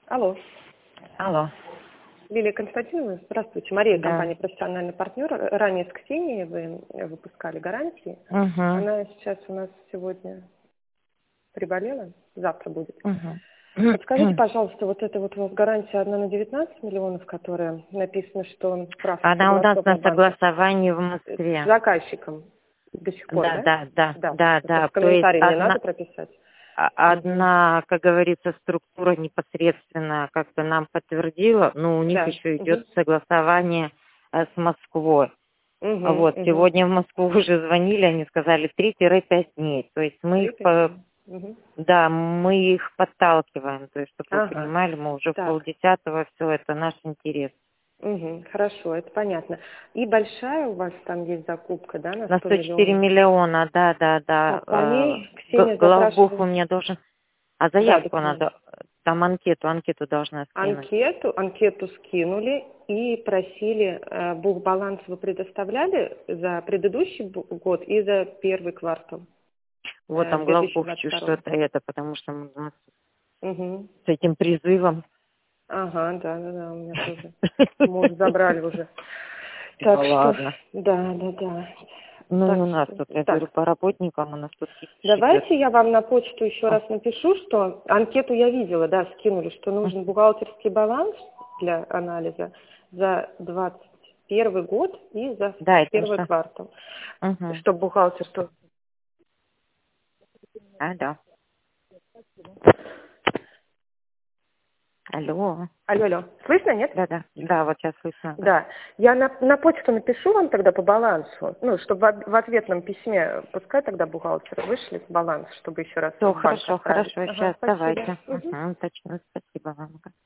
Алло, Алло. Лилия Константиновна, здравствуйте. Мария, Да. компания «Профессиональный партнер». Ранее с Ксенией вы выпускали гарантии. Угу. Она сейчас у нас сегодня приболела, завтра будет. Подскажите, Угу. пожалуйста, вот эта вот у вас гарантия одна на 19 миллионов, которая написано, что справка Она у нас согласована на банка согласовании в с Москве. заказчиком до сих пор, Да, да? да, да, Да. да, да. В То есть комментарии мне надо прописать? Мгм. одна, как говорится, структура непосредственно как-то нам подтвердила, но у них Да. еще Угу. идет согласование с Москвой. Угу. Вот, Угу. сегодня в Москву уже звонили, они сказали 3-5 дней. То есть мы их, 3-5 дней. Угу. да, мы их подталкиваем. То есть, чтобы вы Ага. понимали, мы уже в Так. 9:30, все, это наш интерес. Угу, хорошо, это понятно. И большая у вас там есть закупка, да, на На 100 104 миллионов? миллиона, да, да, да. Так, по ней Ксения Головбух у запрашивала, меня должен... А да, заявку документы. надо... Там анкету должна скинуть. Анкету скинули и просили, бухбаланс вы предоставляли за предыдущий год и за первый квартал Вот там Головбух 2022. что-то это, потому что мы у нас Угу. с этим призывом... Ага, да, у меня тоже. Муж забрали уже. Типа, Так что, ладно. да. Ну и Так у нас что, тут, я так. говорю, по работникам у нас тут кипиш идет. Давайте я вам на почту еще раз напишу, что анкету я видела, да, скинули, что нужен бухгалтерский баланс для анализа за 21 год и за Да, это первый уже... квартал. Угу. Чтобы бухгалтер что... Да. Алло. Алло, слышно, нет? Да, вот сейчас слышно. Да. Да. Я на почту напишу вам тогда по балансу, ну, чтобы в ответном письме, пускай тогда бухгалтер вышлет баланс, чтобы еще раз Все, в банк хорошо, отправить. Ага, сейчас спасибо. давайте. Мгм. Точно, спасибо вам.